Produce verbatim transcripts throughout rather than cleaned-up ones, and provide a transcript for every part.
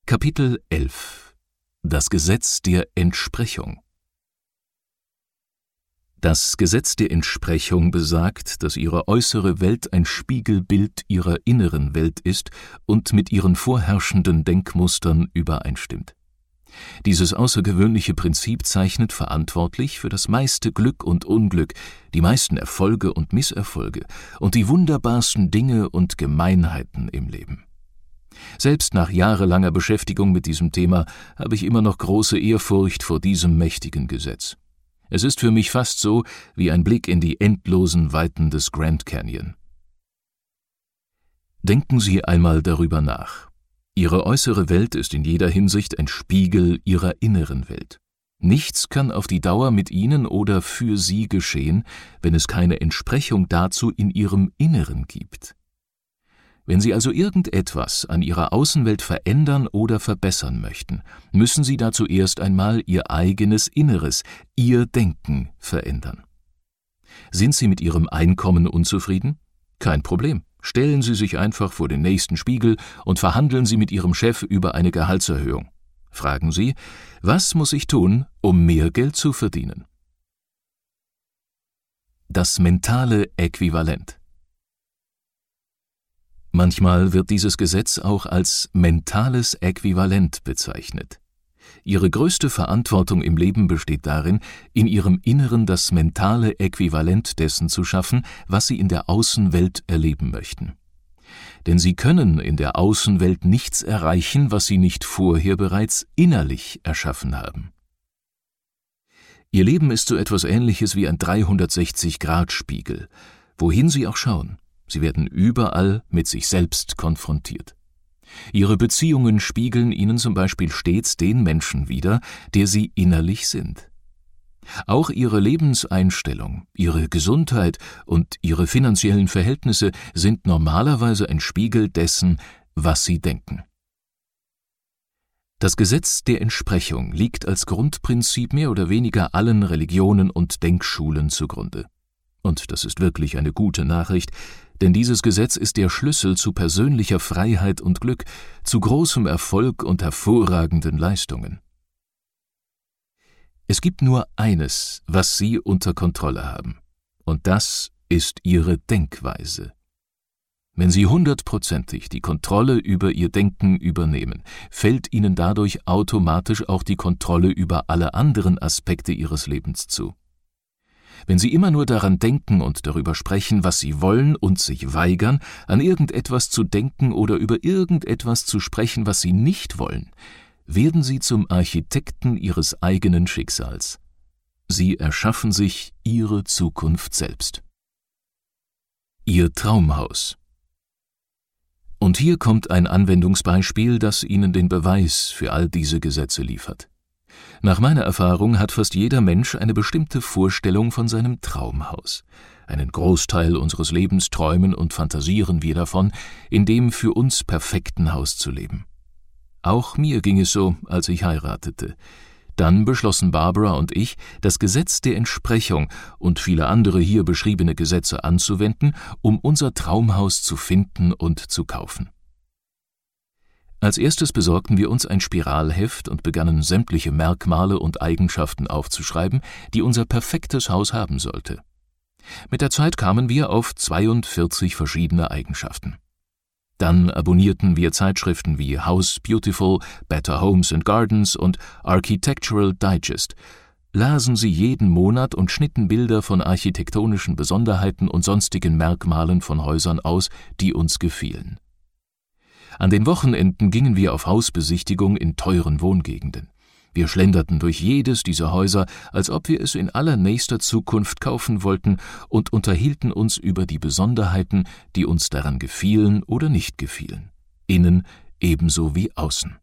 Kapitel elf. Das Gesetz der Entsprechung. Das Gesetz der Entsprechung besagt, dass Ihre äußere Welt ein Spiegelbild Ihrer inneren Welt ist und mit Ihren vorherrschenden Denkmustern übereinstimmt. Dieses außergewöhnliche Prinzip zeichnet verantwortlich für das meiste Glück und Unglück, die meisten Erfolge und Misserfolge und die wunderbarsten Dinge und Gemeinheiten im Leben. Selbst nach jahrelanger Beschäftigung mit diesem Thema habe ich immer noch große Ehrfurcht vor diesem mächtigen Gesetz. Es ist für mich fast so wie ein Blick in die endlosen Weiten des Grand Canyon. Denken Sie einmal darüber nach. Ihre äußere Welt ist in jeder Hinsicht ein Spiegel Ihrer inneren Welt. Nichts kann auf die Dauer mit Ihnen oder für Sie geschehen, wenn es keine Entsprechung dazu in Ihrem Inneren gibt. Wenn Sie also irgendetwas an Ihrer Außenwelt verändern oder verbessern möchten, müssen Sie dazu erst einmal Ihr eigenes Inneres, Ihr Denken verändern. Sind Sie mit Ihrem Einkommen unzufrieden? Kein Problem. Stellen Sie sich einfach vor den nächsten Spiegel und verhandeln Sie mit Ihrem Chef über eine Gehaltserhöhung. Fragen Sie, was muss ich tun, um mehr Geld zu verdienen? Das mentale Äquivalent. Manchmal wird dieses Gesetz auch als mentales Äquivalent bezeichnet. Ihre größte Verantwortung im Leben besteht darin, in Ihrem Inneren das mentale Äquivalent dessen zu schaffen, was Sie in der Außenwelt erleben möchten. Denn Sie können in der Außenwelt nichts erreichen, was Sie nicht vorher bereits innerlich erschaffen haben. Ihr Leben ist so etwas Ähnliches wie ein dreihundertsechzig-Grad-Spiegel, wohin Sie auch schauen. Sie werden überall mit sich selbst konfrontiert. Ihre Beziehungen spiegeln Ihnen zum Beispiel stets den Menschen wider, der Sie innerlich sind. Auch Ihre Lebenseinstellung, Ihre Gesundheit und Ihre finanziellen Verhältnisse sind normalerweise ein Spiegel dessen, was Sie denken. Das Gesetz der Entsprechung liegt als Grundprinzip mehr oder weniger allen Religionen und Denkschulen zugrunde. Und das ist wirklich eine gute Nachricht, denn dieses Gesetz ist der Schlüssel zu persönlicher Freiheit und Glück, zu großem Erfolg und hervorragenden Leistungen. Es gibt nur eines, was Sie unter Kontrolle haben, und das ist Ihre Denkweise. Wenn Sie hundertprozentig die Kontrolle über Ihr Denken übernehmen, fällt Ihnen dadurch automatisch auch die Kontrolle über alle anderen Aspekte Ihres Lebens zu. Wenn Sie immer nur daran denken und darüber sprechen, was Sie wollen und sich weigern, an irgendetwas zu denken oder über irgendetwas zu sprechen, was Sie nicht wollen, werden Sie zum Architekten Ihres eigenen Schicksals. Sie erschaffen sich Ihre Zukunft selbst. Ihr Traumhaus. Und hier kommt ein Anwendungsbeispiel, das Ihnen den Beweis für all diese Gesetze liefert. Nach meiner Erfahrung hat fast jeder Mensch eine bestimmte Vorstellung von seinem Traumhaus. Einen Großteil unseres Lebens träumen und fantasieren wir davon, in dem für uns perfekten Haus zu leben. Auch mir ging es so, als ich heiratete. Dann beschlossen Barbara und ich, das Gesetz der Entsprechung und viele andere hier beschriebene Gesetze anzuwenden, um unser Traumhaus zu finden und zu kaufen. Als erstes besorgten wir uns ein Spiralheft und begannen sämtliche Merkmale und Eigenschaften aufzuschreiben, die unser perfektes Haus haben sollte. Mit der Zeit kamen wir auf zweiundvierzig verschiedene Eigenschaften. Dann abonnierten wir Zeitschriften wie House Beautiful, Better Homes and Gardens und Architectural Digest, lasen sie jeden Monat und schnitten Bilder von architektonischen Besonderheiten und sonstigen Merkmalen von Häusern aus, die uns gefielen. An den Wochenenden gingen wir auf Hausbesichtigung in teuren Wohngegenden. Wir schlenderten durch jedes dieser Häuser, als ob wir es in allernächster Zukunft kaufen wollten, und unterhielten uns über die Besonderheiten, die uns daran gefielen oder nicht gefielen, innen ebenso wie außen.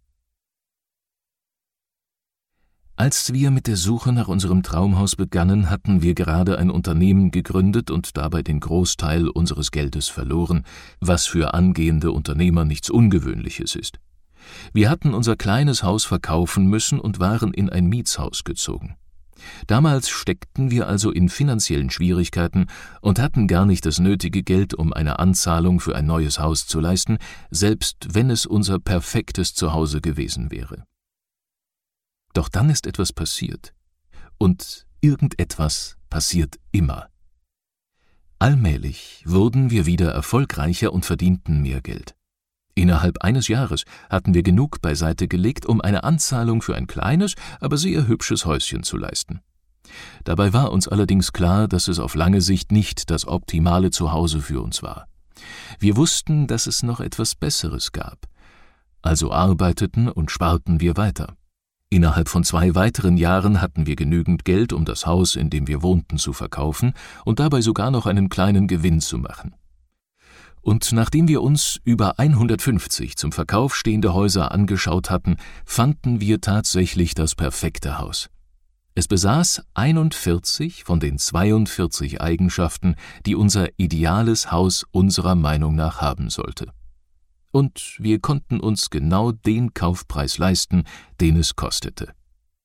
Als wir mit der Suche nach unserem Traumhaus begannen, hatten wir gerade ein Unternehmen gegründet und dabei den Großteil unseres Geldes verloren, was für angehende Unternehmer nichts Ungewöhnliches ist. Wir hatten unser kleines Haus verkaufen müssen und waren in ein Mietshaus gezogen. Damals steckten wir also in finanziellen Schwierigkeiten und hatten gar nicht das nötige Geld, um eine Anzahlung für ein neues Haus zu leisten, selbst wenn es unser perfektes Zuhause gewesen wäre. Doch dann ist etwas passiert. Und irgendetwas passiert immer. Allmählich wurden wir wieder erfolgreicher und verdienten mehr Geld. Innerhalb eines Jahres hatten wir genug beiseite gelegt, um eine Anzahlung für ein kleines, aber sehr hübsches Häuschen zu leisten. Dabei war uns allerdings klar, dass es auf lange Sicht nicht das optimale Zuhause für uns war. Wir wussten, dass es noch etwas Besseres gab. Also arbeiteten und sparten wir weiter. Innerhalb von zwei weiteren Jahren hatten wir genügend Geld, um das Haus, in dem wir wohnten, zu verkaufen und dabei sogar noch einen kleinen Gewinn zu machen. Und nachdem wir uns über hundertfünfzig zum Verkauf stehende Häuser angeschaut hatten, fanden wir tatsächlich das perfekte Haus. Es besaß einundvierzig von den zweiundvierzig Eigenschaften, die unser ideales Haus unserer Meinung nach haben sollte. Und wir konnten uns genau den Kaufpreis leisten, den es kostete.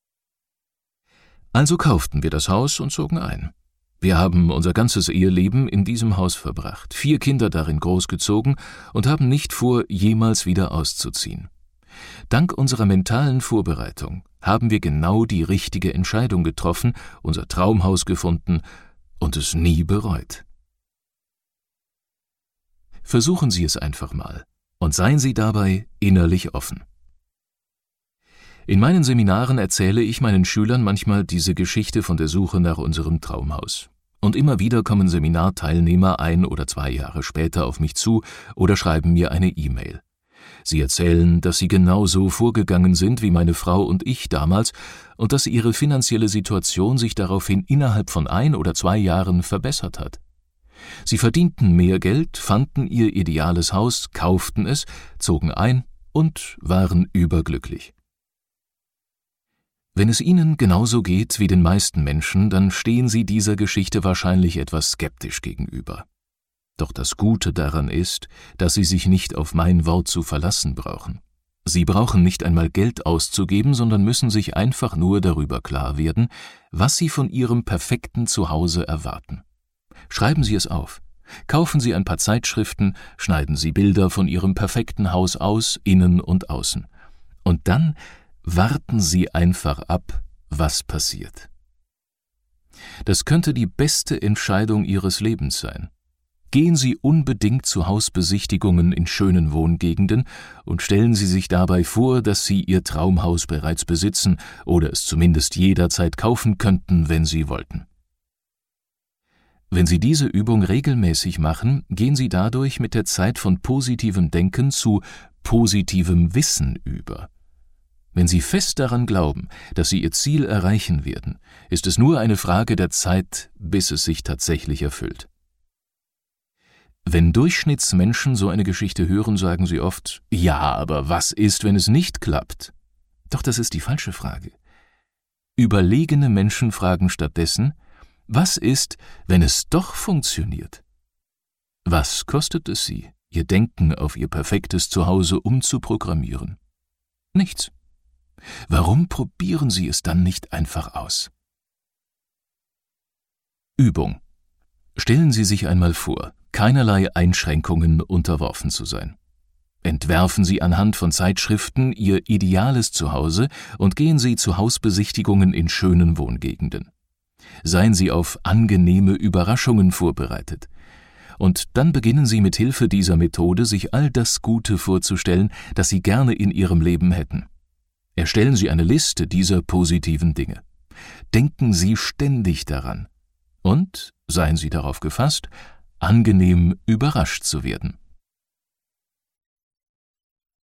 Also kauften wir das Haus und zogen ein. Wir haben unser ganzes Eheleben in diesem Haus verbracht, vier Kinder darin großgezogen und haben nicht vor, jemals wieder auszuziehen. Dank unserer mentalen Vorbereitung haben wir genau die richtige Entscheidung getroffen, unser Traumhaus gefunden und es nie bereut. Versuchen Sie es einfach mal und seien Sie dabei innerlich offen. In meinen Seminaren erzähle ich meinen Schülern manchmal diese Geschichte von der Suche nach unserem Traumhaus. Und immer wieder kommen Seminarteilnehmer ein oder zwei Jahre später auf mich zu oder schreiben mir eine E-Mail. Sie erzählen, dass sie genau so vorgegangen sind wie meine Frau und ich damals und dass ihre finanzielle Situation sich daraufhin innerhalb von ein oder zwei Jahren verbessert hat. Sie verdienten mehr Geld, fanden ihr ideales Haus, kauften es, zogen ein und waren überglücklich. Wenn es Ihnen genauso geht wie den meisten Menschen, dann stehen Sie dieser Geschichte wahrscheinlich etwas skeptisch gegenüber. Doch das Gute daran ist, dass Sie sich nicht auf mein Wort zu verlassen brauchen. Sie brauchen nicht einmal Geld auszugeben, sondern müssen sich einfach nur darüber klar werden, was Sie von Ihrem perfekten Zuhause erwarten. Schreiben Sie es auf. Kaufen Sie ein paar Zeitschriften, schneiden Sie Bilder von Ihrem perfekten Haus aus, innen und außen. Und dann warten Sie einfach ab, was passiert. Das könnte die beste Entscheidung Ihres Lebens sein. Gehen Sie unbedingt zu Hausbesichtigungen in schönen Wohngegenden und stellen Sie sich dabei vor, dass Sie Ihr Traumhaus bereits besitzen oder es zumindest jederzeit kaufen könnten, wenn Sie wollten. Wenn Sie diese Übung regelmäßig machen, gehen Sie dadurch mit der Zeit von positivem Denken zu positivem Wissen über. Wenn Sie fest daran glauben, dass Sie Ihr Ziel erreichen werden, ist es nur eine Frage der Zeit, bis es sich tatsächlich erfüllt. Wenn Durchschnittsmenschen so eine Geschichte hören, sagen sie oft, ja, aber was ist, wenn es nicht klappt? Doch das ist die falsche Frage. Überlegene Menschen fragen stattdessen, was ist, wenn es doch funktioniert? Was kostet es Sie, Ihr Denken auf Ihr perfektes Zuhause umzuprogrammieren? Nichts. Warum probieren Sie es dann nicht einfach aus? Übung. Stellen Sie sich einmal vor, keinerlei Einschränkungen unterworfen zu sein. Entwerfen Sie anhand von Zeitschriften Ihr ideales Zuhause und gehen Sie zu Hausbesichtigungen in schönen Wohngegenden. Seien Sie auf angenehme Überraschungen vorbereitet. Und dann beginnen Sie mit Hilfe dieser Methode, sich all das Gute vorzustellen, das Sie gerne in Ihrem Leben hätten. Erstellen Sie eine Liste dieser positiven Dinge. Denken Sie ständig daran. Und seien Sie darauf gefasst, angenehm überrascht zu werden.